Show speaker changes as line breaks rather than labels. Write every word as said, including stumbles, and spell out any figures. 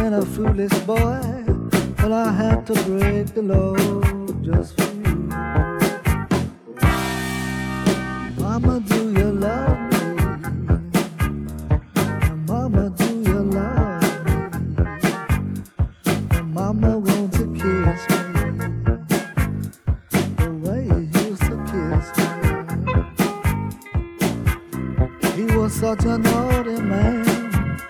been a foolish boy, but I had to break the law just for you. Mama, do you love me? Mama, do you love me? Mama wants to kiss me the way you used to kiss me. He was such a naughty man.